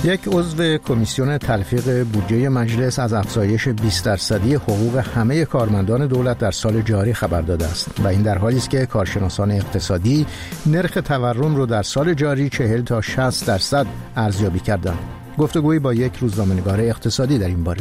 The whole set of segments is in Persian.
یک عضو کمیسیون تلفیق بودجه مجلس از افزایش 20% حقوق همه کارمندان دولت در سال جاری خبر داده است و این در حالی است که کارشناسان اقتصادی نرخ تورم را در سال جاری 40 تا 60% ارزیابی کردند. گفتگویی با یک روزنامه‌نگار اقتصادی در این باره.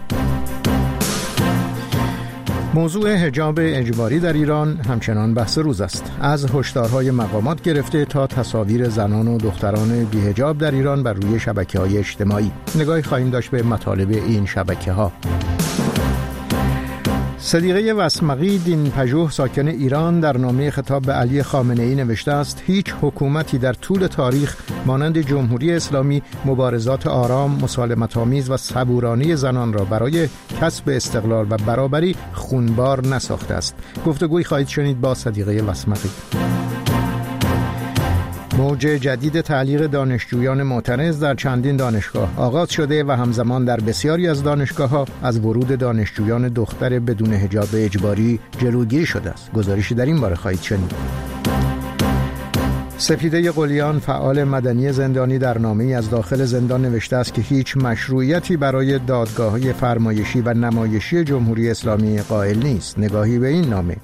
موضوع حجاب اجباری در ایران همچنان بحث روز است. از هشدارهای مقامات گرفته تا تصاویر زنان و دختران بی‌حجاب در ایران بر روی شبکه‌های اجتماعی. نگاهی خواهیم داشت به مطالب این شبکه‌ها. صدیقه وسمقی دین‌پژوه ساکن ایران در نامه خطاب به علی خامنه‌ای نوشته است: هیچ حکومتی در طول تاریخ مانند جمهوری اسلامی مبارزات آرام، مسالمت‌آمیز و صبورانه زنان را برای کسب استقلال و برابری خونبار نساخته است. گفتگویی خواهید شنید با صدیقه وسمقی. موج جدید تعلیق دانشجویان معترض در چندین دانشگاه آغاز شده و همزمان در بسیاری از دانشگاه‌ها از ورود دانشجویان دختر بدون حجاب اجباری جلوگیری شده است. گزارشی در این باره خواهید شنید. سپیده قلیان فعال مدنی زندانی در نامه‌ای از داخل زندان نوشته است که هیچ مشروعیتی برای دادگاه‌های فرمایشی و نمایشی جمهوری اسلامی قائل نیست. نگاهی به این نامه.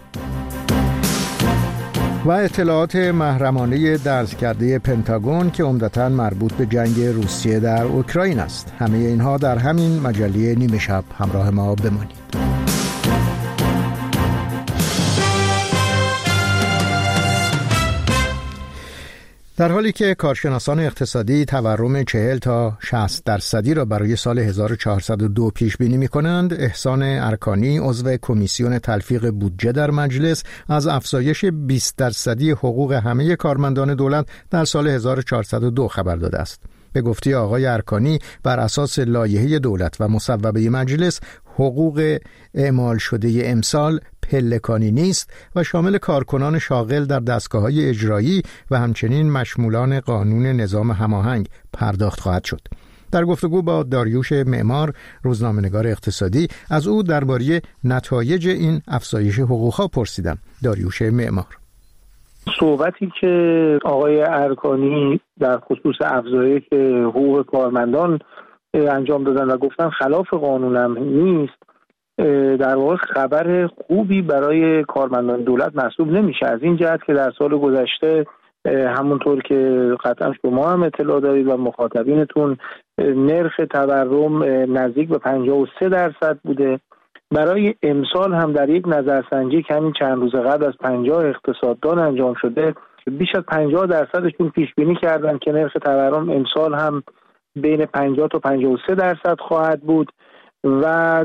و اطلاعات محرمانه درز کرده پنتاگون که عمدتاً مربوط به جنگ روسیه در اوکراین است. همه اینها در همین مجله نیمه شب. همراه ما بمانید. در حالی که کارشناسان اقتصادی تورم 40 تا 60% را برای سال 1402 پیش بینی می‌کنند، احسان ارکانی عضو کمیسیون تلفیق بودجه در مجلس از افزایش 20% حقوق همه کارمندان دولت در سال 1402 خبر داده است. به گفته آقای ارکانی، بر اساس لایحه دولت و مصوبه مجلس حقوق اعمال شده امسال پلکانی نیست و شامل کارکنان شاغل در دستگاه‌های اجرایی و همچنین مشمولان قانون نظام هماهنگ پرداخت خواهد شد. در گفتگو با داریوش معمار، روزنامه‌نگار اقتصادی، از او درباره نتایج این افزایش حقوق‌ها پرسیدم. داریوش معمار: صحبتی که آقای ارکانی در خصوص افزایش حقوق کارمندان انجام دادن و گفتن خلاف قانونم نیست، در واقع خبر خوبی برای کارمندان دولت محسوب نمیشه، از این جهت که در سال گذشته همونطور که قطعا شما هم اطلاع دارید و مخاطبینتون، نرخ تورم نزدیک به 53% بوده. برای امسال هم در یک نظرسنجی که همین چند روز قبل از 50 اقتصاددان انجام شده، بیش از 50%شون پیش بینی کردن که نرخ تورم امسال هم بین 50 تا 53% خواهد بود و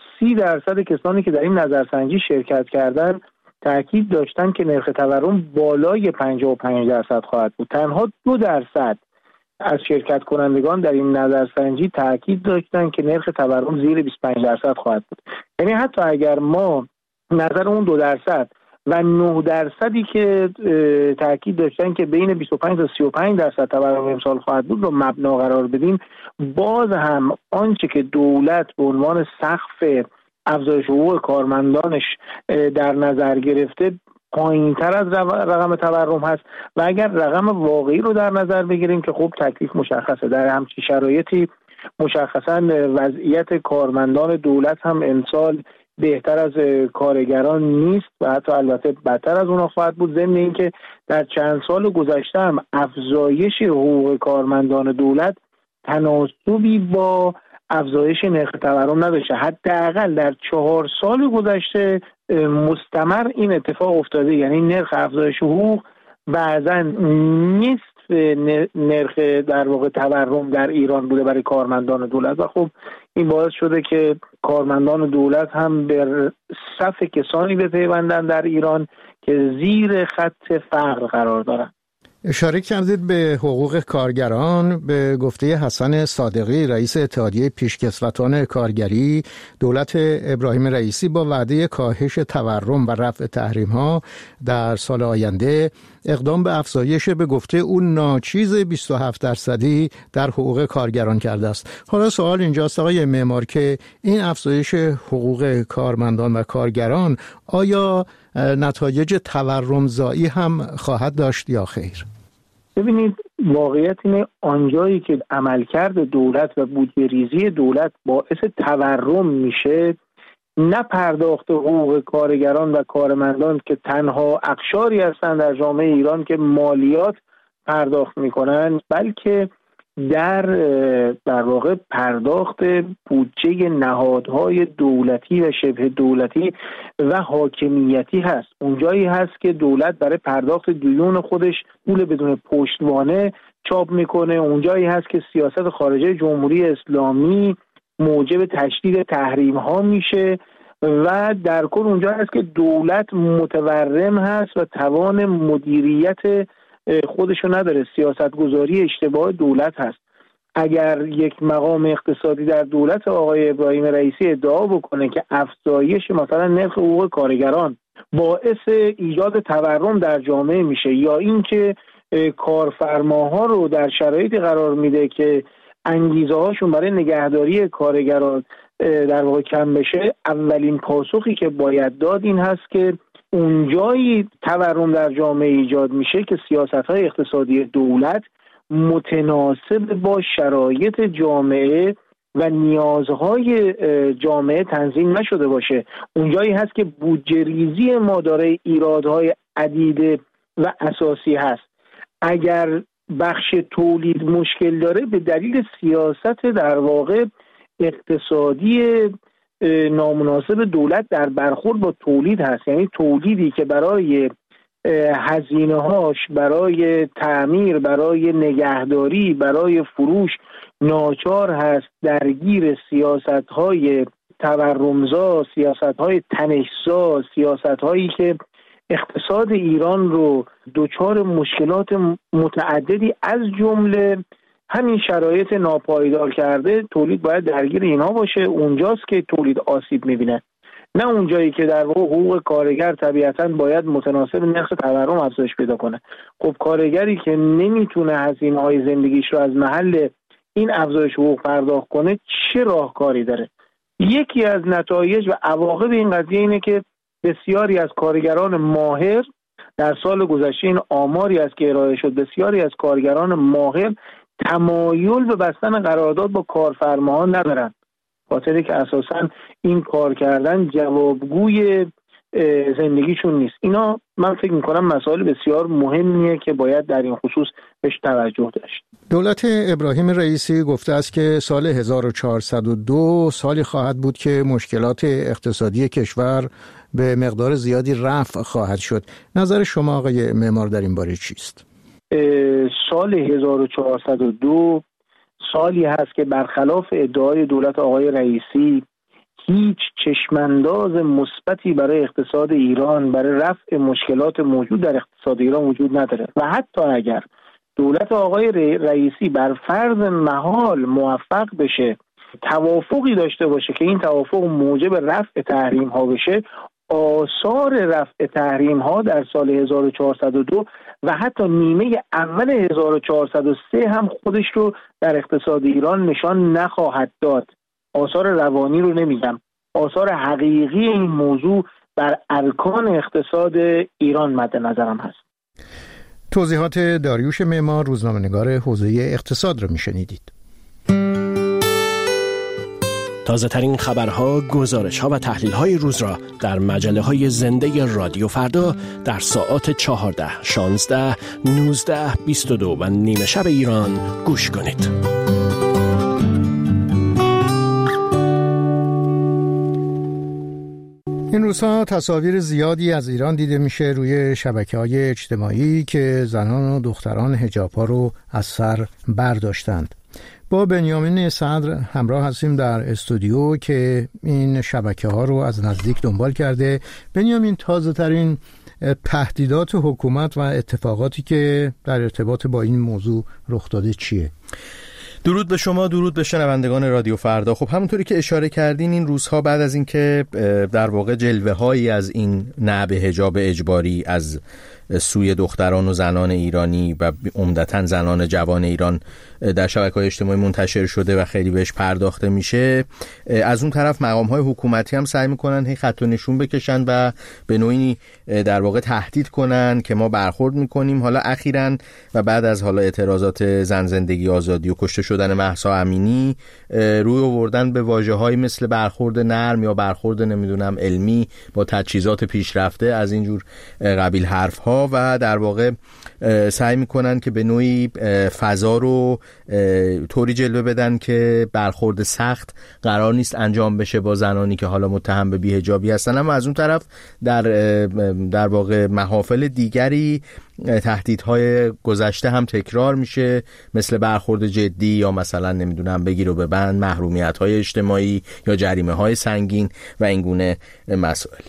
30% کسانی که در این نظرسنجی شرکت کردن تاکید داشتن که نرخ تورم بالای 55% خواهد بود. تنها 2% از شرکت کنندگان در این نظرسنجی تاکید داشتن که نرخ تورم زیر 25% خواهد بود. یعنی حتی اگر ما نظر اون 2% و 9% که تاکید داشتن که بین 25 تا 35% تورم امسال خواهد بود رو مبنا قرار بدیم، باز هم آنچه که دولت به عنوان سقف افزایش حقوق کارمندانش در نظر گرفته پایین‌تر از رقم تورم هست و اگر رقم واقعی رو در نظر بگیریم که خب تکلیف مشخصه، در همچین شرایطی مشخصاً وضعیت کارمندان دولت هم امسال بهتر از کارگران نیست و حتی البته بدتر از اونها خواهد بود، ضمن اینکه در چند سال گذشته هم افزایش حقوق کارمندان دولت تناسبی با افزایش نرخ تورم نداشته. حداقل در 4 سال گذشته مستمر این اتفاق افتاده، یعنی نرخ افزایش حقوق بعضا نصف نرخ در واقع تورم در ایران بوده برای کارمندان دولت و خب این باعث شده که کارمندان دولت هم به صف کسانی بپیوندن در ایران که زیر خط فقر قرار دارند. اشاره کردید به حقوق کارگران. به گفته حسن صادقی، رئیس اتحادیه پیشکسوتان کارگری، دولت ابراهیم رئیسی با وعده کاهش تورم و رفع تحریم‌ها در سال آینده اقدام به افزایش به گفته اون ناچیز 27% در حقوق کارگران کرده است. حالا سوال اینجاست آقای معمار که این افزایش حقوق کارمندان و کارگران آیا نتایج تورم‌زایی هم خواهد داشت یا خیر؟ ببینید، واقعیت اینه آنجایی که عملکرد دولت و بودجه ریزی دولت باعث تورم میشه، نه پرداخت حقوق کارگران و کارمندان که تنها اقشاری هستند در جامعه ایران که مالیات پرداخت میکنن، بلکه در واقع پرداخت بودجه نهادهای دولتی و شبه دولتی و حاکمیتی هست. اونجایی هست که دولت برای پرداخت دیون خودش پول بدون پشتوانه چاپ میکنه، اونجایی هست که سیاست خارجه جمهوری اسلامی موجب تشدید تحریم ها میشه و در کل اونجا هست که دولت متورم هست و توان مدیریت خودشو نداره. سیاست گذاری اشتباه دولت هست. اگر یک مقام اقتصادی در دولت آقای ابراهیم رئیسی ادعا بکنه که افزایش مثلا نرخ حقوق کارگران باعث ایجاد تورم در جامعه میشه، یا اینکه کارفرماها رو در شرایطی قرار میده که انگیزه هاشون برای نگهداری کارگران در واقع کم بشه، اولین پاسخی که باید داد این هست که اونجایی تورم در جامعه ایجاد میشه که سیاست‌های اقتصادی دولت متناسب با شرایط جامعه و نیازهای جامعه تنظیم نشده باشه. اونجایی هست که بودجه ریزی ما دارای ایرادهای عدیده و اساسی هست. اگر بخش تولید مشکل داره به دلیل سیاست در واقع اقتصادی نامناسب دولت در برخورد با تولید هست. یعنی تولیدی که برای هزینه هاش، برای تعمیر، برای نگهداری، برای فروش ناچار هست درگیر سیاست های تورمزا، سیاست های تنشزا، سیاست هایی که اقتصاد ایران رو دچار مشکلات متعددی از جمله همین شرایط ناپایدار کرده، تولید باید درگیر اینها باشه. اونجاست که تولید آسیب میبینه، نه اونجایی که در واقع حقوق کارگر طبیعتاً باید متناسب نرخ تورم افزایش پیدا کنه. خب کارگری که نمیتونه هزینه‌های زندگیش رو از محل این افزایش حقوق پرداخت کنه چه راهکاری داره؟ یکی از نتایج و عواقب این قضیه اینه که بسیاری از کارگران ماهر در سال گذشته، این آماری است که ارائه شد، بسیاری از کارگران ماهر تمایل به بستن قرارداد با کارفرماها ندارند، خاطری که اساساً این کار کردن جوابگوی زندگیشون نیست. اینا من فکر میکنم مسائل بسیار مهمیه که باید در این خصوص بهش توجه داشت. دولت ابراهیم رئیسی گفته است که سال 1402 سالی خواهد بود که مشکلات اقتصادی کشور به مقدار زیادی رفع خواهد شد. نظر شما آقای معمار در این باره چیست؟ سال 1402 سالی هست که برخلاف ادعای دولت آقای رئیسی هیچ چشمانداز مثبتی برای اقتصاد ایران، برای رفع مشکلات موجود در اقتصاد ایران وجود نداره و حتی اگر دولت آقای رئیسی بر فرض محال موفق بشه توافقی داشته باشه که این توافق موجب رفع تحریم ها بشه، آثار رفع تحریم ها در سال 1402 و حتی نیمه اول 1403 هم خودش رو در اقتصاد ایران نشان نخواهد داد. آثار روانی رو نمیگم، آثار حقیقی این موضوع بر ارکان اقتصاد ایران مد نظرم هست. توضیحات داریوش معمار، روزنامه‌نگار حوزه اقتصاد رو میشنیدید. تازه ترین خبرها، گزارش‌ها و تحلیل‌های روز را در مجله‌های زنده رادیو فردا در ساعات 14، 16، 19، 22 و نیمه شب ایران گوش کنید. این روزها تصاویر زیادی از ایران دیده میشه روی شبکه‌های اجتماعی که زنان و دختران حجاب‌ها رو از سر برداشتند. با بنیامین صدر همراه هستیم در استودیو که این شبکه‌ها رو از نزدیک دنبال کرده. بنیامین، تازه ترین تهدیدات حکومت و اتفاقاتی که در ارتباط با این موضوع رخ داده چیه؟ درود به شما، درود به شنوندگان رادیو فردا. خب همونطوری که اشاره کردین این روزها بعد از اینکه در واقع جلوه هایی از این نعب حجاب اجباری از سوی دختران و زنان ایرانی و عمدتاً زنان جوان ایران در شبکه‌های اجتماعی منتشر شده و خیلی بهش پرداخته میشه، از اون طرف مقام‌های حکومتی هم سعی میکنن هی خط و نشون بکشن و به نوعی در واقع تهدید کنن که ما برخورد میکنیم. حالا اخیراً و بعد از حالا اعتراضات زن زندگی آزادی و کشته شدن مهسا امینی روی آوردن به واژه‌هایی مثل برخورد نرم یا برخورد نمیدونم علمی با تجهیزات پیشرفته از اینجور قبیل حرف‌ها و در واقع سعی میکنن که به نوعی فضا رو طوری جلوه بدن که برخورد سخت قرار نیست انجام بشه با زنانی که حالا متهم به بی‌حجابی هستن. اما از اون طرف در واقع محافل دیگری تهدیدهای گذشته هم تکرار میشه، مثل برخورد جدی یا مثلا نمیدونم بگیر و ببند، محرومیت‌های اجتماعی یا جریمه‌های سنگین و این گونه مسائل.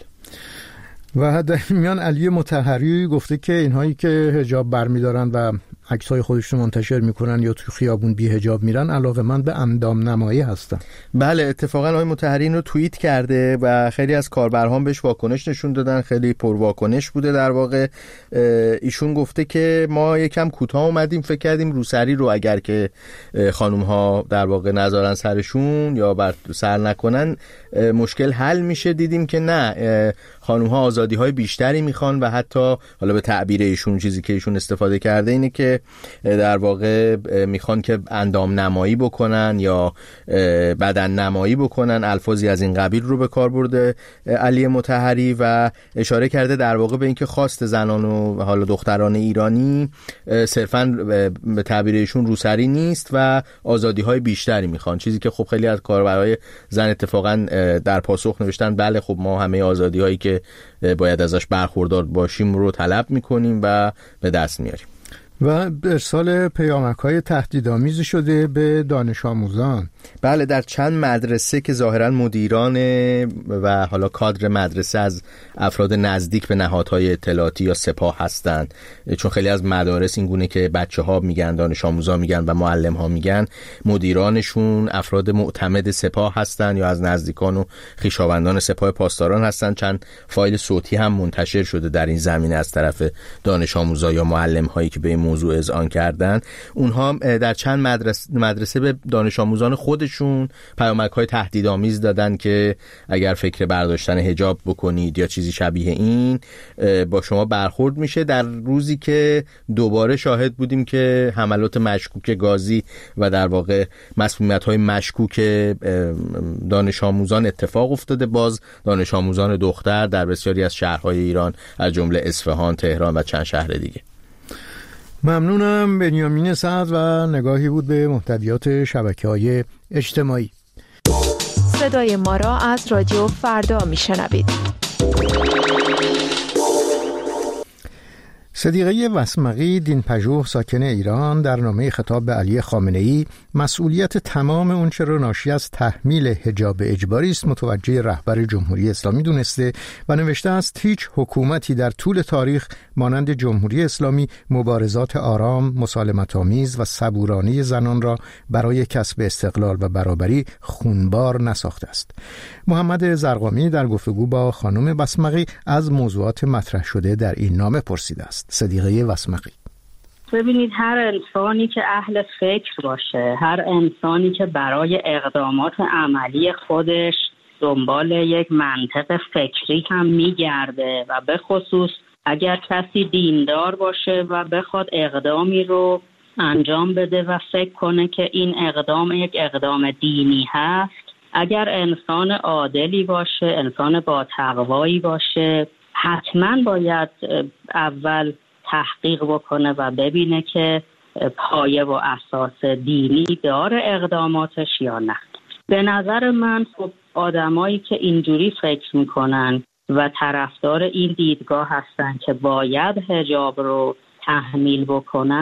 و در میان علی مطهری گفته که اینهایی که حجاب برمی‌دارن و عکس‌های خودشون منتشر میکنن یا تو خیابون بی حجاب میرن علاقه‌مند به اندام نمایی هستن. بله، اتفاقا آقای مطهری رو توییت کرده و خیلی از کاربران بهش واکنش نشون دادن، خیلی پر واکنش بوده. در واقع ایشون گفته که ما یکم کوتاه اومدیم، فکر کردیم روسری رو اگر که خانم ها در واقع نذارن سرشون یا بر سر نکنن مشکل حل میشه. دیدیم که نه، خانم ها آزادی های بیشتری میخوان و حتی حالا به تعبیر ایشون چیزی که ایشون استفاده کرده اینه که در واقع میخوان که اندام نمایی بکنن یا بدن نمایی بکنن. الفاظی از این قبیل رو به کار برده علی مطهری و اشاره کرده در واقع به اینکه خواست زنان و حالا دختران ایرانی صرفاً به تعبیر ایشون روسری نیست و آزادی های بیشتری میخوان، چیزی که خب خیلی از کاربرای زن اتفاقاً در پاسخ نوشتن بله خب ما همه آزادی هایی که باید ازش برخوردار باشیم رو طلب میکنیم و به دست میاریم. و ارسال پیامک‌های تهدیدآمیز شده به دانش آموزان. بله، در چند مدرسه که ظاهراً مدیران و حالا کادر مدرسه از افراد نزدیک به نهادهای اطلاعاتی یا سپاه هستند، چون خیلی از مدارس این گونه که بچه‌ها میگن، دانش آموزان میگن و معلم‌ها میگن مدیرانشون افراد معتمد سپاه هستند یا از نزدیکان و خویشاوندان سپاه پاسداران هستند. چند فایل صوتی هم منتشر شده در این زمینه از طرف دانش آموزا یا معلم‌هایی که به این موضوع اذعان کردن. اونها در چند مدرسه به دانش آموزان خودشون پیامک‌های تهدیدآمیز دادن که اگر فکر برداشتن حجاب بکنید یا چیزی شبیه این با شما برخورد میشه. در روزی که دوباره شاهد بودیم که حملات مشکوک گازی و در واقع مسمومیت‌های مشکوک دانش آموزان اتفاق افتاده، باز دانش آموزان دختر در بسیاری از شهرهای ایران از جمله اصفهان، تهران و چند شهر دیگه. ممنونم. بنیامین سعد و نگاهی بود به محتویات شبکه‌های اجتماعی. صدای ما را از رادیو فردا میشنوید. صدیقه وسمقی، دین‌پژوه ساکن ایران، در نامه خطاب به علی خامنه‌ای مسئولیت تمام اون چه را ناشی از تحمیل حجاب اجباری است متوجه رهبر جمهوری اسلامی دونسته و نوشته است هیچ حکومتی در طول تاریخ مانند جمهوری اسلامی مبارزات آرام، مسالمت‌آمیز و صبورانه زنان را برای کسب استقلال و برابری خونبار نساخته است. محمد زرقامی در گفتگو با خانم وسمقی از موضوعات مطرح شده در این نامه پرسیده است. صدیقه وسمقی: ببینید، هر انسانی که اهل فکر باشه، هر انسانی که برای اقدامات عملی خودش دنبال یک منطق فکری هم میگرده و به خصوص اگر کسی دیندار باشه و بخواد اقدامی رو انجام بده و فکر کنه که این اقدام یک اقدام دینی هست، اگر انسان عادلی باشه، انسان با تقوایی باشه، حتما باید اول تحقیق بکنه و ببینه که پایه و اساس دینی داره اقداماتش یا نه. به نظر من خب آدمایی که اینجوری فکر میکنن و طرفدار این دیدگاه هستن که باید حجاب رو تحمیل بکنن،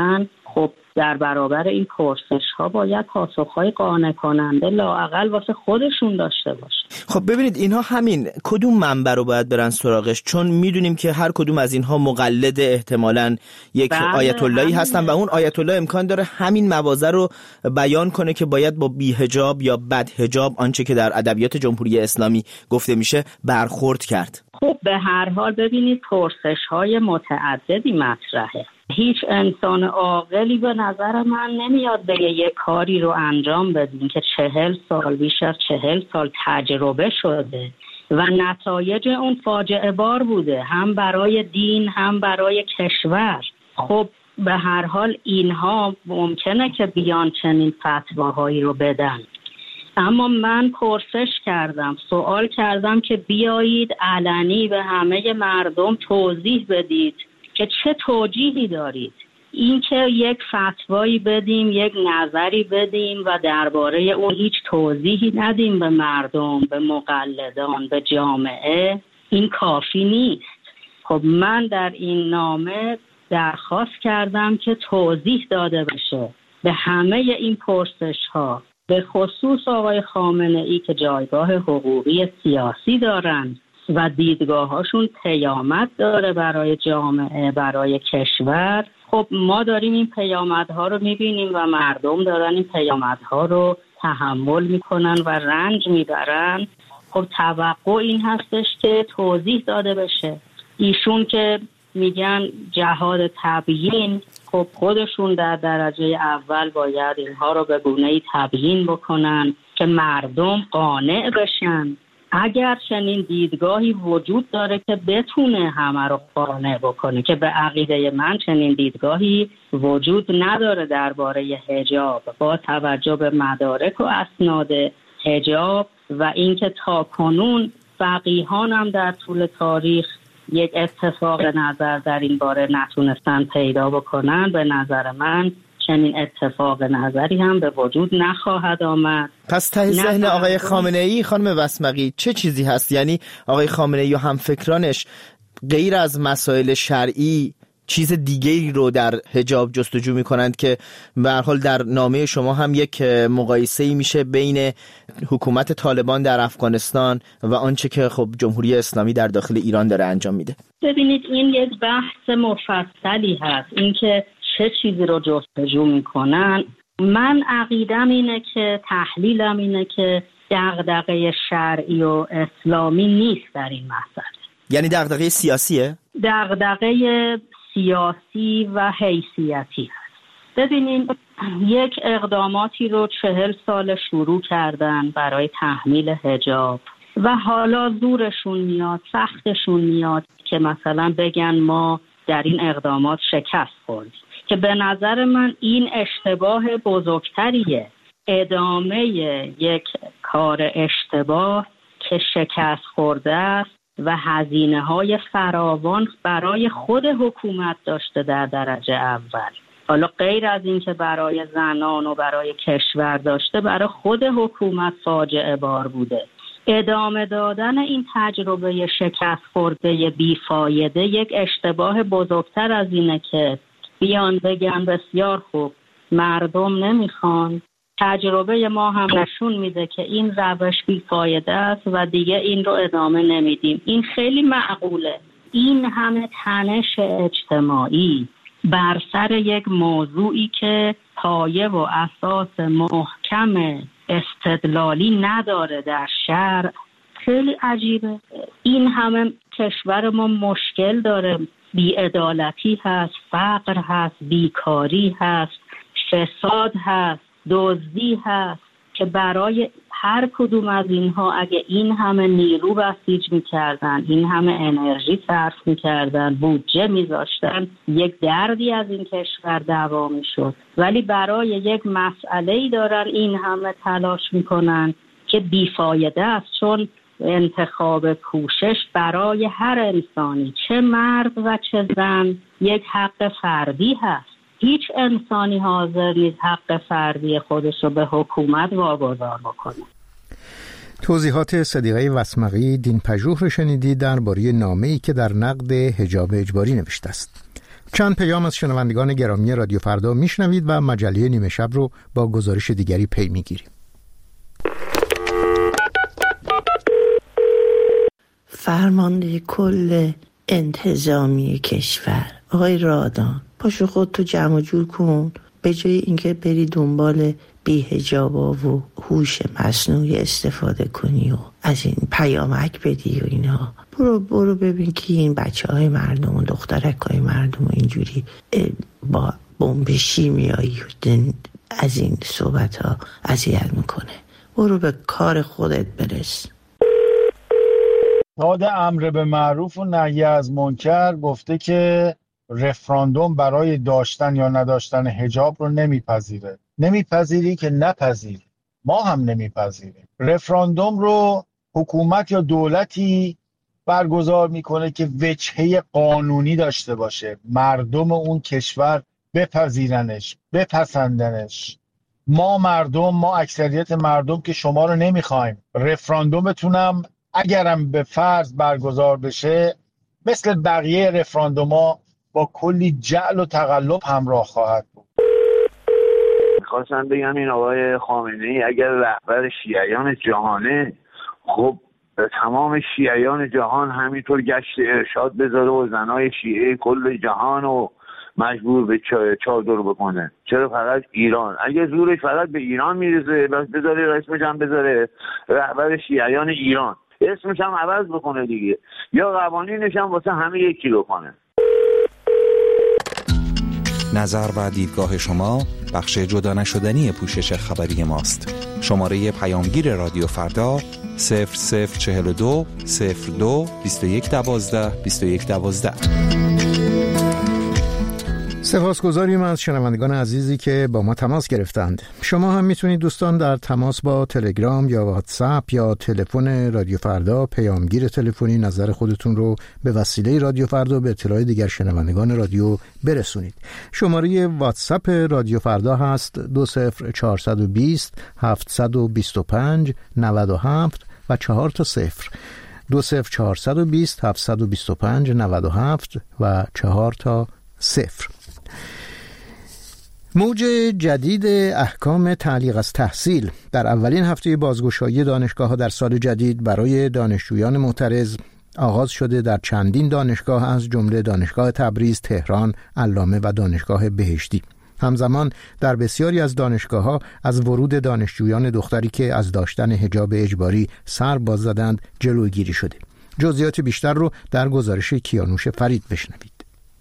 خب در برابر این پرسش ها باید پاسخهای قانع کننده لااقل واسه خودشون داشته باشه. خب ببینید اینها همین کدوم منبع رو باید برن سراغش؟ چون میدونیم که هر کدوم از اینها مقلد احتمالاً یک آیت اللهی هستن و اون آیت الله امکان داره همین مواضع رو بیان کنه که باید با بی‌حجاب یا بدحجاب، آنچه که در ادبیات جمهوری اسلامی گفته میشه، برخورد کرد. خب به هر حال ببینید پرسش‌های متعددی مطرحه. هیچ انسان عاقلی به نظر من نمیاد بگه یه کاری رو انجام بدین که 40 سال بیش از 40 سال تجربه شده و نتایج اون فاجعه بار بوده، هم برای دین هم برای کشور. خب به هر حال اینها ممکنه که بیان چنین فتواهایی رو بدن، اما من پرسش کردم، سوال کردم که بیایید علنی به همه مردم توضیح بدید که چه توجیهی دارید. این که یک فتوایی بدیم، یک نظری بدیم و درباره اون هیچ توضیحی ندیم به مردم، به مقلدان، به جامعه، این کافی نیست. خب من در این نامه درخواست کردم که توضیح داده بشه به همه این پرسش ها، به خصوص آقای خامنه ای که جایگاه حقوقی سیاسی دارند و دیدگاهاشون پیامد داره برای جامعه، برای کشور. خب ما داریم این پیامدها رو میبینیم و مردم دارن این پیامدها رو تحمل میکنن و رنج میبرن. خب توقع این هستش که توضیح داده بشه. ایشون که میگن جهاد تبیین، خب خودشون در درجه اول باید اینها رو به گونه‌ای تبیین بکنن که مردم قانع بشن. اگر چنین دیدگاهی وجود داره که بتونه همه رو قانع بکنه، که به عقیده من چنین دیدگاهی وجود نداره درباره حجاب، با توجه به مدارک و اسناد حجاب و اینکه تاکنون فقیهان هم در طول تاریخ یک اتفاق نظر در این باره نتونستن پیدا بکنن، به نظر من چنین اتفاق نظری هم به وجود نخواهد آمد. پس ته ذهن آقای خامنه ای خانم وسمقی چه چیزی هست؟ یعنی آقای خامنه ای و همفکرانش غیر از مسائل شرعی چیز دیگه‌ای رو در حجاب جستجو می‌کنند که به هر حال در نامه شما هم یک مقایسه‌ای میشه بین حکومت طالبان در افغانستان و آنچه که خب جمهوری اسلامی در داخل ایران داره انجام میده. ببینید این یک بحث مفصلی هست، اینکه چه چیزی رو جستجو میکنن. من عقیدم اینه که، تحلیلم اینه که دغدغه شرعی و اسلامی نیست در این مسئله. یعنی دغدغه سیاسیه؟ دغدغه سیاسی و حیثیتی هست. ببینید یک اقداماتی رو 40 سال شروع کردن برای تحمیل حجاب و حالا زورشون میاد، سختشون میاد که مثلا بگن ما در این اقدامات شکست خوردیم، که به نظر من این اشتباه بزرگتریه. ادامه یک کار اشتباه که شکست خورده است و هزینه‌های فراوان برای خود حکومت داشته در درجه اول. حالا غیر از این که برای زنان و برای کشور داشته، برای خود حکومت فاجعه بار بوده. ادامه دادن این تجربه شکست خورده بیفایده یک اشتباه بزرگتر از اینه که بیان بگن بسیار خوب مردم نمیخوان، تجربه ما هم نشون میده که این روش بیفایده است و دیگه این رو ادامه نمیدیم. این خیلی معقوله. این همه تنش اجتماعی بر سر یک موضوعی که پایه و اساس محکم استدلالی نداره در شرع خیلی عجیبه. این همه کشور ما مشکل داره، بی‌عدالتی هست، فقر هست، بیکاری هست، فساد هست، دزدی هست، که برای هر کدوم از اینها اگه این همه نیرو بسیج میکردن، این همه انرژی صرف میکردن، بودجه میذاشتن، یک دردی از این کشور دعوا میشد. ولی برای یک مسئله‌ای دارن این همه تلاش میکنن که بیفایده است، چون انتخاب کوشش برای هر انسانی، چه مرد و چه زن، یک حق فردی هست. هیچ انسانی حاضر نیست حق فردی خودش رو به حکومت واگذار بکنه. توضیحات صدیقه وسمقی دین پژوه رو شنیدید درباره نامه‌ای که در نقد حجاب اجباری نوشته است. چند پیام از شنوندگان گرامی رادیو فردا میشنوید و مجله نیمه شب رو با گزارش دیگری پی میگیریم. فرمانده کل انتظامی کشور آقای رادان، پاشو خود تو جمع جور کن، به جای اینکه بری دنبال بی‌حجابا و هوش مصنوعی استفاده کنی و از این پیامک بدی و اینها، برو ببین که این بچه‌های مردم و دخترک‌های مردم و اینجوری با بمب شیمیایی از این صحبت‌ها اذیت میکنه. برو به کار خودت برس. داد امر به معروف و نهی از منکر گفته که رفراندوم برای داشتن یا نداشتن حجاب رو نمیپذیره. نمیپذیری که نپذیر، ما هم نمیپذیریم. رفراندوم رو حکومت یا دولتی برگزار میکنه که وجهه قانونی داشته باشه، مردم اون کشور بپذیرنش، بپسندنش. ما اکثریت مردم که شما رو نمیخوایم. رفراندومتونم اگرم به فرض برگزار بشه مثل بقیه رفراندوما با کلی جعل و تقلب همراه خواهد بود. میخواستم بگم این آقای خامنه‌ای اگر رهبر شیعیان جهانه، خب تمام شیعیان جهان همینطور گشت ارشاد بذاره و زنای شیعه کل جهان رو مجبور به چادر بکنه. چرا فقط ایران؟ اگه زورش فقط به ایران میرسه بس بذاره اسمش هم بذاره رهبر شیعیان ایران، اسمش هم عوض بکنه دیگه، یا قوانینش هم واسه همه یکی بکنه. نظر و دیدگاه شما بخش جدا نشدنی پوشش خبری ماست. شماره پیامگیر رادیو فردا 0042 02 21 12 21 12. سپاسگزاریم از شنوندگان عزیزی که با ما تماس گرفتند. شما هم میتونید دوستان در تماس با تلگرام یا واتساپ یا تلفن رادیو فردا پیامگیر تلفنی نظر خودتون رو به وسیله رادیو فردا به اطلاع دیگر شنوندگان رادیو برسونید. شماره واتساپ رادیو فردا هست 20420 725 97 و 4 تا 0. 20420 725 97 و 4 تا 0. موج جدید احکام تعلیق از تحصیل در اولین هفته بازگشایی دانشگاه‌ها در سال جدید برای دانشجویان معترض آغاز شده در چندین دانشگاه از جمله دانشگاه تبریز، تهران، علامه و دانشگاه بهشتی. همزمان در بسیاری از دانشگاه‌ها از ورود دانشجویان دختری که از داشتن حجاب اجباری سر باز زدند جلوگیری شده. جزئیات بیشتر رو در گزارش کیانوش فرید بشنوید.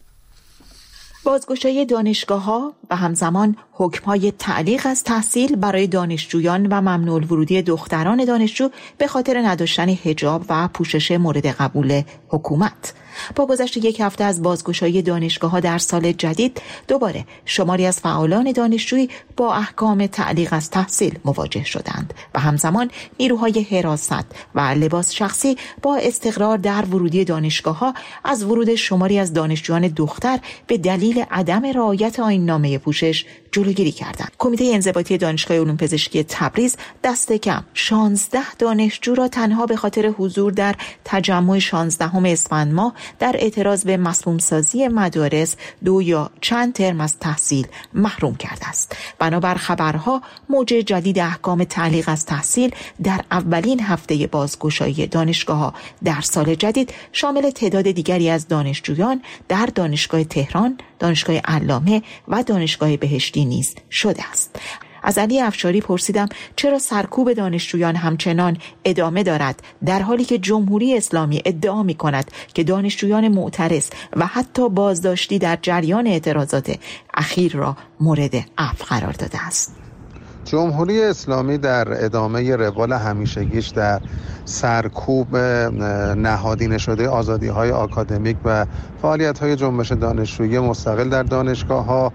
بازگشایی دانشگاه‌ها و همزمان حکم‌های تعلیق از تحصیل برای دانشجویان و ممنوع الورودی دختران دانشجو به خاطر نداشتن حجاب و پوشش مورد قبول حکومت. با گذشت یک هفته از بازگشایی دانشگاه‌ها در سال جدید، دوباره شماری از فعالان دانشجویی با احکام تعلیق از تحصیل مواجه شدند و همزمان نیروهای حراست و لباس شخصی با استقرار در ورودی دانشگاه‌ها از ورود شماری از دانشجویان دختر به دلیل عدم رعایت آیین‌نامه پوشش جلوگیری کردند. کمیته انضباطی دانشگاه علوم پزشکی تبریز دست کم 16 دانشجو را تنها به خاطر حضور در تجمع 16 اسفند ماه در اعتراض به مسموم سازی مدارس 2 یا چند ترم از تحصیل محروم کرده است. بنابر خبرها موج جدید احکام تعلیق از تحصیل در اولین هفته بازگشایی دانشگاه‌ها در سال جدید شامل تعداد دیگری از دانشجویان در دانشگاه تهران، دانشگاه علامه و دانشگاه بهشتی نیز شده است. از علی افشاری پرسیدم چرا سرکوب دانشجویان همچنان ادامه دارد در حالی که جمهوری اسلامی ادعا می کند که دانشجویان معترض و حتی بازداشتی در جریان اعتراضات اخیر را مورد عفو قرار داده است. جمهوری اسلامی در ادامه روال همیشگیش در سرکوب نهادینه شده آزادی‌های آکادمیک و فعالیت‌های جنبش دانشجویی مستقل در دانشگاه‌ها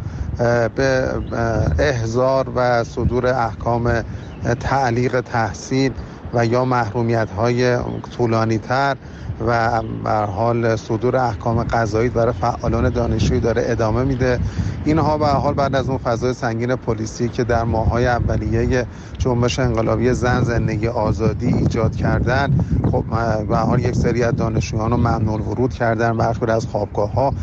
به احضار و صدور احکام تعلیق تحصیل و یا محرومیت‌های طولانی‌تر و به هر حال صدور احکام قضایی برای فعالان دانشجویی داره ادامه میده. اینها به هر حال بعد از اون فضای سنگین پلیسی که در ماه‌های اولیه جنبش انقلابی زن زندگی آزادی ایجاد کردن، خب به هر حال یک سری از دانشجویان رو ممنوع الورود کردن، برخی از خوابگاه‌ها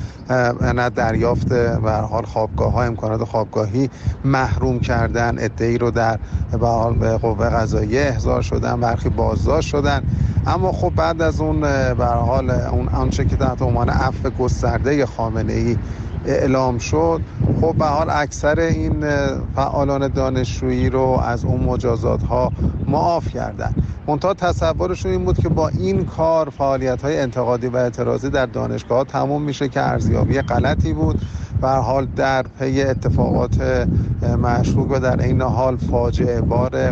نه دریافت به هر حال خوابگاه‌ها امکانات خوابگاهی محروم کردن، عده‌ای رو در به هر حال به قوه قضاییه احضار شدن، برخی بازداشت شدن. اما خب بعد از اون به هر حال اون آنچه که تحت عنوان عفو گسترده خامنه‌ای اعلام شد، خب به حال اکثر این فعالان دانشجویی رو از اون مجازات ها معاف کردن. منتها تصورشون این بود که با این کار فعالیت‌های انتقادی و اعتراضی در دانشگاه تموم میشه که ارزیابی غلطی بود. به هر حال در پی اتفاقات مشکوک و در این حال فاجعه بار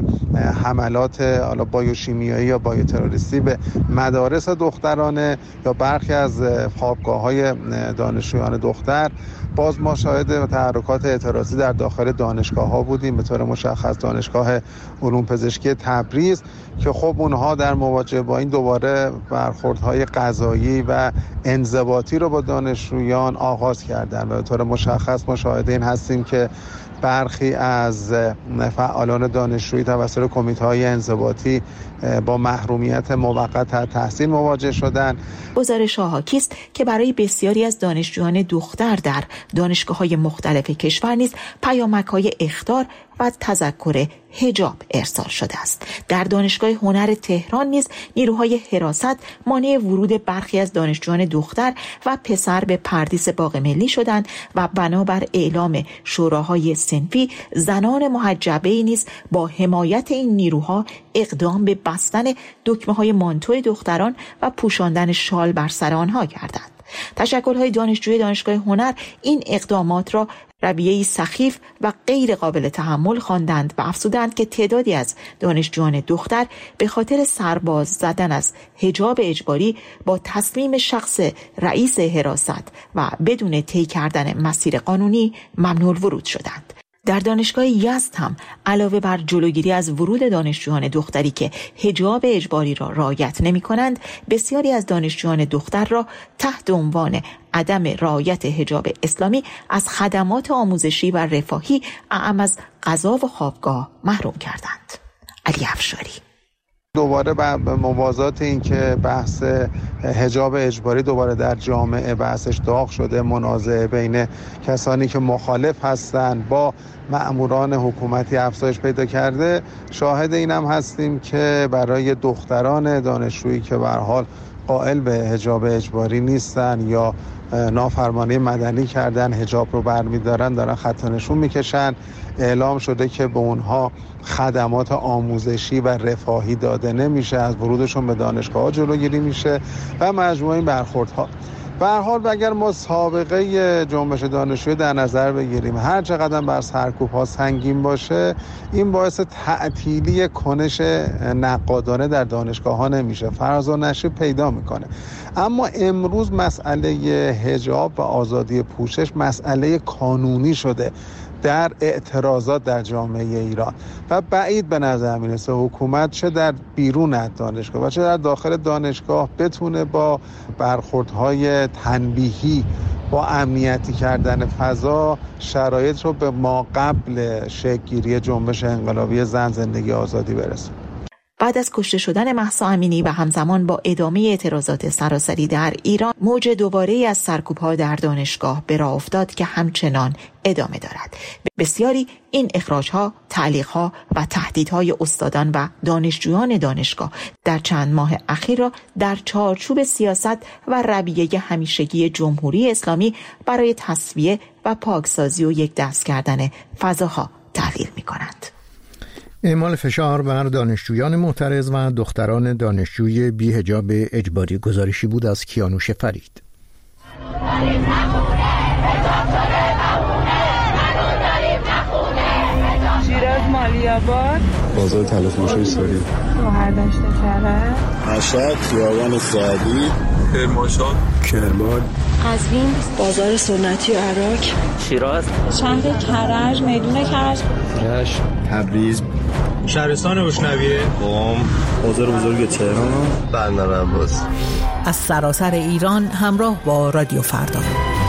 حملات حالا بایوشیمیایی یا بایوتروریستی به مدارس دخترانه یا برخی از خوابگاه‌های دانشجویان دختر، باز ما شاهد تحرکات اعتراضی در داخل دانشگاه‌ها بودیم، به طور مشخص دانشگاه علوم پزشکی تبریز که خب اونها در مواجهه با این دوباره برخوردهای قضایی و انضباطی رو با دانشجویان آغاز کردن و به طور مشخص ما شاهد این هستیم که برخی از فعالان دانشجویی توسط کمیته‌های انضباطی با محرومیت موقت از تحصیل مواجه شدند. گزارش حاکی است که برای بسیاری از دانشجویان دختر در دانشگاه‌های مختلف کشور نیز پیامک‌های اخطار و تذکر حجاب ارسال شده است. در دانشگاه هنر تهران نیز نیروهای حراست مانع ورود برخی از دانشجویان دختر و پسر به پردیس باغ ملی شدند و بنابر اعلام شوراهای صنفی زنان محجبه نیز با حمایت این نیروها اقدام به بستن دکمه‌های مانتو دختران و پوشاندن شال بر سر آنها کردند. تشکل‌های دانشجوی دانشگاه هنر این اقدامات را رویه‌ای سخیف و غیر قابل تحمل خواندند و افزودند که تعدادی از دانشجویان دختر به خاطر سرباز زدن از حجاب اجباری با تسلیم شخص رئیس حراست و بدون طی کردن مسیر قانونی ممنوع الورود شدند. در دانشگاه یزد هم علاوه بر جلوگیری از ورود دانشجویان دختری که حجاب اجباری را رعایت نمی کنند، بسیاری از دانشجویان دختر را تحت عنوان عدم رعایت حجاب اسلامی از خدمات آموزشی و رفاهی اعم از غذا و خوابگاه محروم کردند. علی افشاری. دوباره به موازات این که بحث حجاب اجباری دوباره در جامعه بحثش داغ شده، منازعه بین کسانی که مخالف هستند با مأموران حکومتی افزایش پیدا کرده، شاهد اینم هستیم که برای دختران دانشجویی که به هر حال قائل به حجاب اجباری نیستن یا نافرمانی مدنی کردن، حجاب رو برمی‌دارن، دارن خط نشون میکشن، اعلام شده که به اونها خدمات آموزشی و رفاهی داده نمیشه، از ورودشون به دانشگاه‌ها جلوگیری میشه و مجموعه این برخوردها. به هر حال اگر ما سابقه جنبش دانشجویی در نظر بگیریم، هر چقدر بر سرکوب‌ها سنگین باشه، این باعث تعطیلی کنش نقادانه در دانشگاه‌ها نمیشه، فراز و نشیب پیدا میکنه. اما امروز مسئله حجاب و آزادی پوشش مسئله قانونی شده در اعتراضات در جامعه ایران و بعید به نظر میرسه حکومت چه در بیرون از دانشگاه و چه در داخل دانشگاه بتونه با برخوردهای تنبیهی با امنیتی کردن فضا شرایط رو به ما قبل شکل‌گیری جنبش انقلابی زن زندگی آزادی برسه. بعد از کشته شدن مهسا امینی و همزمان با ادامه اعتراضات سراسری در ایران، موج دوباره‌ای از سرکوب‌ها در دانشگاه به راه افتاد که همچنان ادامه دارد. بسیاری این اخراج‌ها، تعلیق‌ها و تهدیدهای استادان و دانشجویان دانشگاه در چند ماه اخیر را در چارچوب سیاست و رویه همیشگی جمهوری اسلامی برای تسویه و پاکسازی و یک دست کردن فضاها تعبیر می‌کنند. اعمال فشار بر دانشجویان معترض و دختران دانشجوی بی حجاب اجباری گزارشی بود از کیانوش فرید. شیراز مالی‌آباد، بازار تلافروشی ساری، شهرداشت کرد، مشهد، خیابان سعدی، کرمانشاه، کرمان، قزوین، بازار سنتی عراق، شیراز، شهر کرج، میدون کرج، رشت، تبریز، شهرستان روشنویه، قم، بازار بزرگ تهران، بندر عباس. از سراسر ایران همراه با رادیو فردا.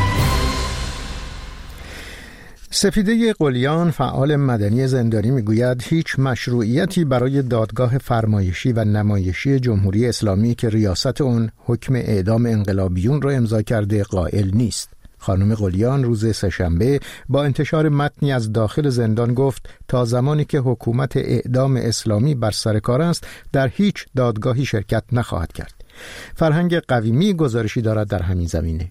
سپیده قلیان، فعال مدنی زندانی، میگوید هیچ مشروعیتی برای دادگاه فرمایشی و نمایشی جمهوری اسلامی که ریاست اون حکم اعدام انقلابیون را امضا کرده قائل نیست. خانم قلیان روز سه‌شنبه با انتشار متنی از داخل زندان گفت تا زمانی که حکومت اعدام اسلامی بر سر کار است در هیچ دادگاهی شرکت نخواهد کرد. فرهنگ قویمی گزارشی دارد در همین زمینه.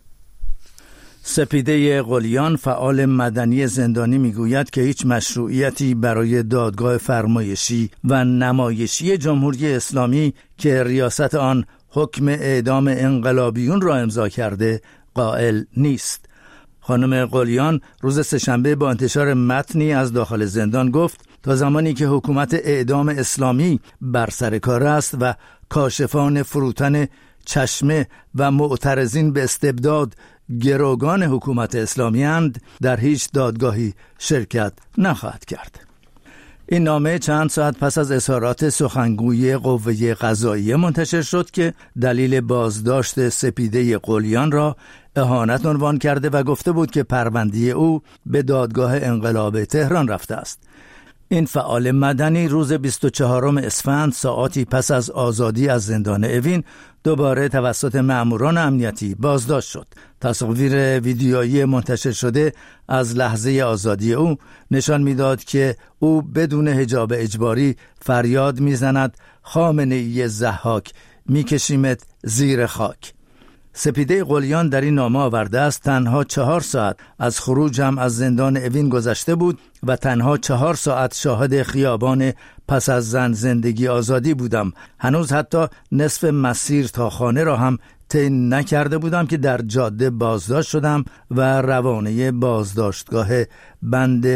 سپیده قلیان، فعال مدنی زندانی، میگوید که هیچ مشروعیتی برای دادگاه فرمایشی و نمایشی جمهوری اسلامی که ریاست آن حکم اعدام انقلابیون را امضا کرده قائل نیست. خانم قلیان روز سه‌شنبه با انتشار متنی از داخل زندان گفت تا زمانی که حکومت اعدام اسلامی بر سر کار است و کاشفان فروتن چشمه و معترضین به استبداد گروگان حکومت اسلامی اند در هیچ دادگاهی شرکت نخواهد کرد. این نامه چند ساعت پس از اظهارات سخنگوی قوه قضاییه منتشر شد که دلیل بازداشت سپیده قلیان را اهانت عنوان کرده و گفته بود که پرونده او به دادگاه انقلاب تهران رفته است. این فعال مدنی روز 24 اسفند ساعاتی پس از آزادی از زندان اوین دوباره توسط مأموران امنیتی بازداشت شد. تصاویر ویدیویی منتشر شده از لحظه آزادی او نشان می‌داد که او بدون حجاب اجباری فریاد می‌زند خامنه‌ای ضحاک، می‌کشیمت زیر خاک. سپیده قلیان در این نامه آورده است تنها 4 ساعت از خروجم از زندان اوین گذشته بود و تنها 4 ساعت شاهد خیابان پس از زن زندگی آزادی بودم. هنوز حتی نصف مسیر تا خانه را هم طی نکرده بودم که در جاده بازداشت شدم و روانه بازداشتگاه بند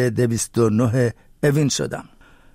209 اوین شدم.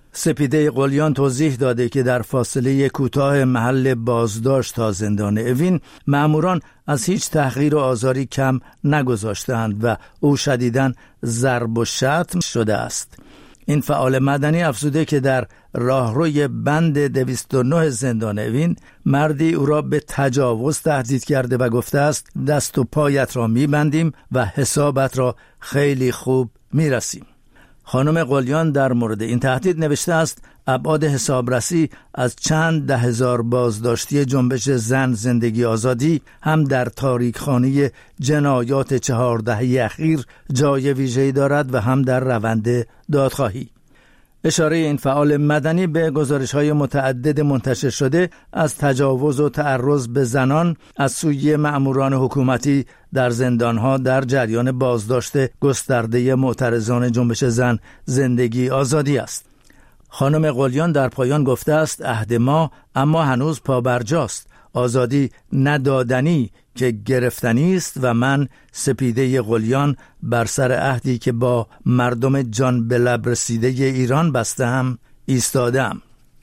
سپیده قلیان توضیح داده که در فاصله کوتاه محل بازداشت تا زندان اوین مأموران از هیچ تحقیر و آزاری کم نگذاشتند و او شدیداً ضرب و شتم شده است. این فعال مدنی افزوده که در راهروی بند 209 زندان اوین مردی او را به تجاوز تهدید کرده و گفته است دست و پایت را میبندیم و حسابت را خیلی خوب میرسیم. خانم قلیان در مورد این تهدید نوشته است ابعاد حسابرسی از چند 10,000 بازداشتی جنبش زن زندگی آزادی هم در تاریکخانه جنایات 4 دهه اخیر جای ویژه‌ای دارد و هم در روند دادخواهی. اشاره این فعال مدنی به گزارش‌های متعدد منتشر شده از تجاوز و تعرض به زنان از سوی مأموران حکومتی در زندان‌ها در جریان بازداشت گسترده معترضان جنبش زن زندگی آزادی است. خانم قلیان در پایان گفته است عهد ما اما هنوز پابرجاست. آزادی ندادنی که گرفتنی است و من سپیده قلیان بر سر عهدی که با مردم جان به لب رسیده ایران بستم ایستادم.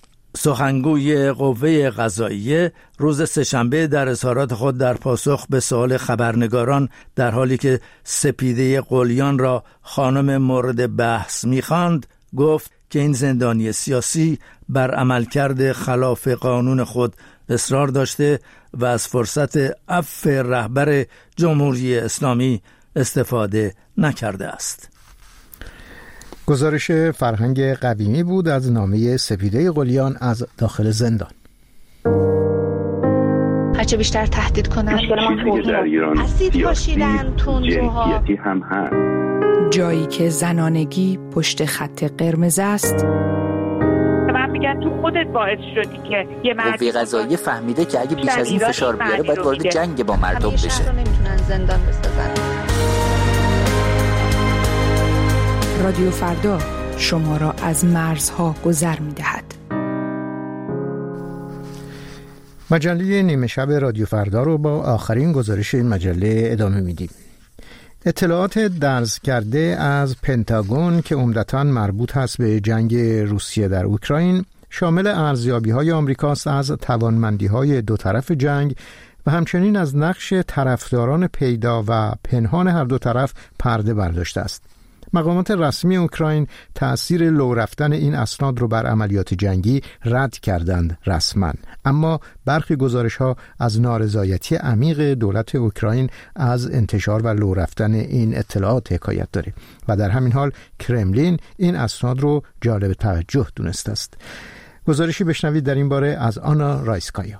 سخنگوی قوه قضاییه روز سه‌شنبه در اظهارات خود در پاسخ به سوال خبرنگاران در حالی که سپیده قلیان را خانم مورد بحث می‌خواند گفت که این زندانی سیاسی بر عملکرد خلاف قانون خود اصرار داشته و از فرصت عفو رهبر جمهوری اسلامی استفاده نکرده است. گزارش فرهنگ قویمی بود از نامه سپیده قلیان از داخل زندان. هرچه بیشتر تهدید کنن در ایران اسید پاشیدن تندروها هم هست. جایی که زنانگی پشت خط قرمز است. من میگم تو خودت باعث شدی که یه قوه قضاییه فهمیده که اگه بیش از این فشار بیاره باید وارد جنگ با مردم بشه. شهر رو نمیتونن زندان بسازن. رادیو فردا شما را از مرزها گذر می‌دهد. مجله نیمه شب رادیو فردا رو با آخرین گزارش این مجله ادامه میدیم. اطلاعات درز کرده از پنتاگون که عمدتاً مربوط هست به جنگ روسیه در اوکراین شامل ارزیابی‌های آمریکاست از توانمندی‌های دو طرف جنگ و همچنین از نقش طرفداران پیدا و پنهان هر دو طرف پرده برداشته است. مقامات رسمی اوکراین تأثیر لو رفتن این اسناد رو بر عملیات جنگی رد کردند رسما، اما برخی گزارش‌ها از نارضایتی عمیق دولت اوکراین از انتشار و لو رفتن این اطلاعات حکایت داره و در همین حال کرملین این اسناد رو جالب توجه دونسته است. گزارشی بشنوید در این باره از آنا رایسکایا.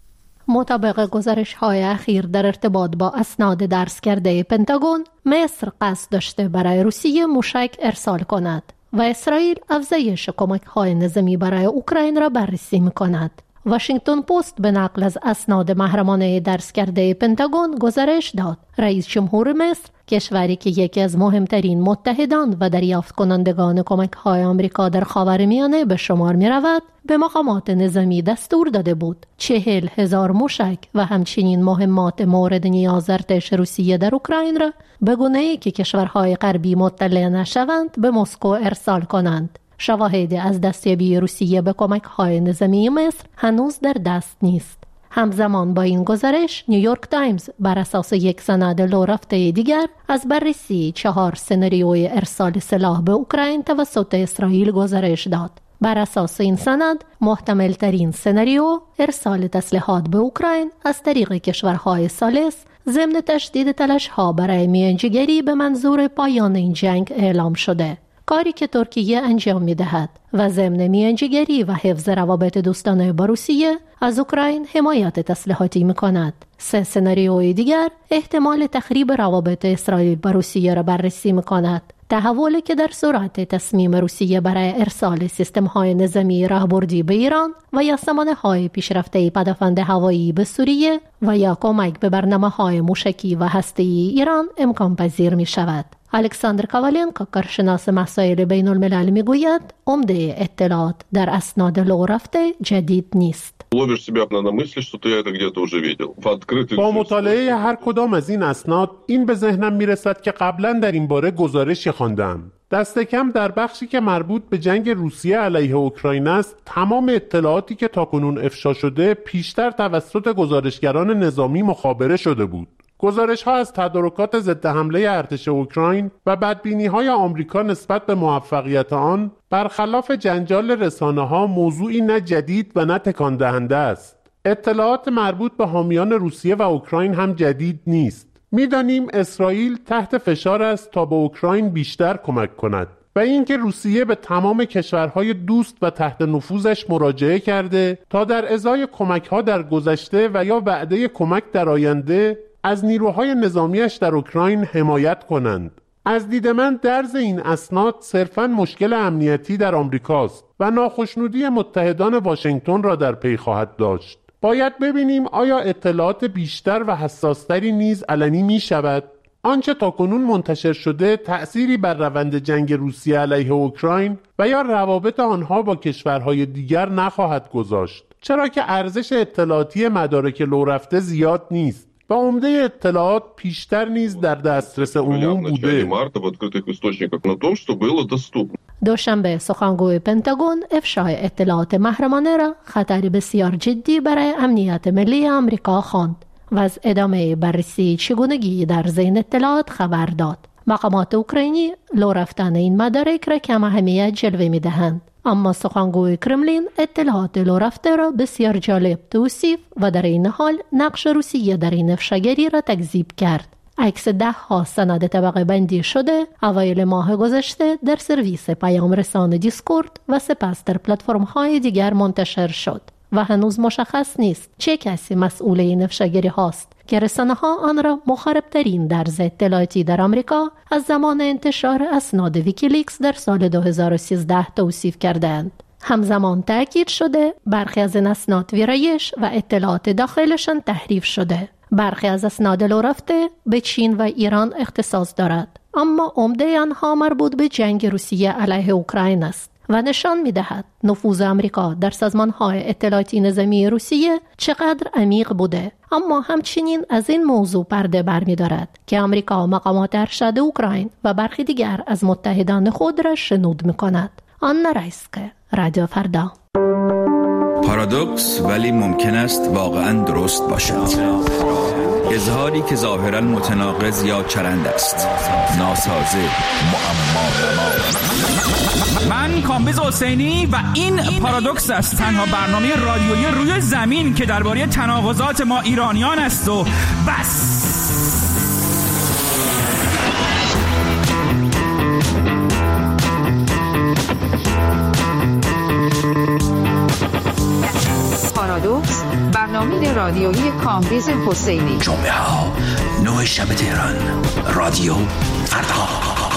مطابق گزارش‌های اخیر در ارتباط با اسناد درس کرده پنتاگون، مصر قصد داشته برای روسیه موشک ارسال کند و اسرائیل افزایش کمک‌های نظامی برای اوکراین را بررسی می‌کند. واشنگتن پست به نقل از اسناد محرمانه درس کرده پنتاگون گزارش داد رئیس جمهور مصر، کشوری که یکی از مهمترین متحدان و دریافت کنندگان کمک‌های آمریکا در خاورمیانه به شمار می‌رود، به مقامات نظامی دستور داده بود 40,000 موشک و همچنین مهمات مورد نیاز ارتش روسیه در اوکراین را به گونه‌ای که کشورهای غربی مطلع نشوند به مسکو ارسال کنند. شواهدی از دستیابی روسیه به کمک‌های نظامی مصر هنوز در دست نیست. همزمان با این گزارش، نیویورک تایمز بر اساس یک سند لو رفته دیگر از بررسی 4 سناریوی ارسال سلاح به اوکراین توسط اسرائیل گزارش داد. بر اساس این سند، محتمل ترین سناریو ارسال تسلیحات به اوکراین از طریق کشورهای ثالث ضمن تشدید تلاش‌ها برای میانجیگری به منظور پایان این جنگ اعلام شده، کاری که ترکیه انجام می‌دهد و ضمن میانجیگری و حفظ روابط دوستانه با روسیه از اوکراین حمایت تسلیحاتی می‌کند. 3 سناریوی دیگر احتمال تخریب روابط اسرائیل با روسیه را بررسی می‌کند. تحولی که در صورت تصمیم روسیه برای ارسال سیستم‌های نظامی راهبردی به ایران و یا سامانه‌های پیشرفته پدافند هوایی به سوریه و یا کمک به برنامه‌های موشکی و هسته‌ای ایران امکان پذیر می‌شود. الکساندر کاولینکو، کارشناس مسائل بین الملل، میگوید عمده اطلاعات در اسناد لو رفته جدید نیست. با مطالعه هر کدام از این اسناد این به ذهنم میرسد که قبلا در این باره گزارشی خواندم. دست کم در بخشی که مربوط به جنگ روسیه علیه اوکراین است، تمام اطلاعاتی که تاکنون افشا شده پیشتر توسط گزارشگران نظامی مخابره شده بود. گزارش‌ها از تدارکات ضد حمله ارتش اوکراین و بدبینی‌های آمریکا نسبت به موفقیت آن برخلاف جنجال رسانه‌ها موضوعی نه جدید و نه تکان دهنده است. اطلاعات مربوط به حامیان روسیه و اوکراین هم جدید نیست. می‌دانیم اسرائیل تحت فشار است تا به اوکراین بیشتر کمک کند و اینکه روسیه به تمام کشورهای دوست و تحت نفوذش مراجعه کرده تا در ازای کمک‌ها در گذشته و یا وعده کمک در آینده از نیروهای نظامیش در اوکراین حمایت کنند. از دید من درز این اسناد صرفاً مشکل امنیتی در آمریکاست و ناخشنودی متحدان واشنگتن را در پی خواهد داشت. باید ببینیم آیا اطلاعات بیشتر و حساستری نیز علنی می شود. آنچه تاکنون منتشر شده تأثیری بر روند جنگ روسیه علیه اوکراین و یا روابط آنها با کشورهای دیگر نخواهد گذاشت، چرا که ارزش اطلاعاتی مدارک لو رفته زیاد نیست و عمده اطلاعات پیشتر نیز در دسترس عموم بوده. دوشنبه سخنگوی پنتاگون افشای اطلاعات محرمانه را خطری بسیار جدی برای امنیت ملی آمریکا خواند و از ادامه بررسی چگونگی در ذهن اطلاعات خبر داد. مقامات اوکراینی لو رفتن این مدارک را کم اهمیت جلوه می دهند، اما سخنگوی کرملین اطلاعات لو رفته را بسیار جالب توصیف و در این حال نقش روسیه در این افشاگری را تکذیب کرد. عکس 10 سند طبقه بندی شده اوایل ماه گذشته در سرویس پیام رسان دیسکورد و سپس در پلتفرم های دیگر منتشر شد و هنوز مشخص نیست چه کسی مسئول این افشاگری هاست که رسانه ها آن را مخربترین درز اطلاعاتی در آمریکا از زمان انتشار اسناد ویکیلیکس در سال 2013 توصیف کردند. همزمان تأکید شده برخی از این اسناد ویرایش و اطلاعات داخلشان تحریف شده. برخی از اسناد لو رفته به چین و ایران اختصاص دارد، اما عمده آنها مربوط به جنگ روسیه علیه اوکراین است و نشان می‌دهد نفوذ آمریکا در سازمان‌های اطلاعاتی نظامی روسیه چقدر عمیق بوده. اما همچنین از این موضوع پرده برمی‌دارد که آمریکا مقامات ارشد اوکراین و برخی دیگر از متحدان خود را شنود می‌کند. آنا رایسکایا، رادیو فردا. پارادوکس ولی ممکن است واقعا درست باشد. اظهاری که ظاهرا متناقض یا چرند است، ناسازه، معما. من کامبیز حسینی و این پارادوکس است، تنها برنامه رادیویی روی زمین که درباره تناقضات ما ایرانیان است و بس. پارادوکس، برنامه رادیویی کامبیز حسینی. جمعه ها 9 شب تهران، رادیو فردا.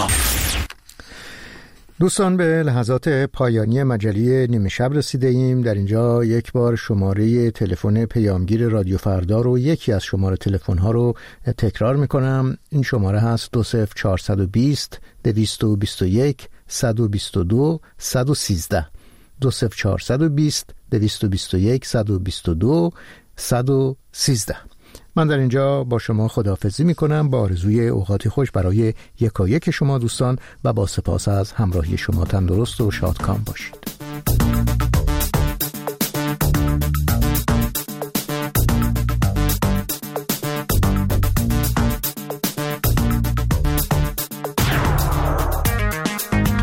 دوستان، به لحظات پایانی مجله نیمه شب رسیده ایم. در اینجا یک بار شماره تلفن پیامگیر رادیو فردا رو، یکی از شماره تلفن ها رو تکرار میکنم. این شماره هست 20420 221 122 113 20420 221 122 113. من در اینجا با شما خداحافظی میکنم با آرزوی اوقاتی خوش برای یکایک شما دوستان و با سپاس از همراهی شما. تندرست و شادکام باشید.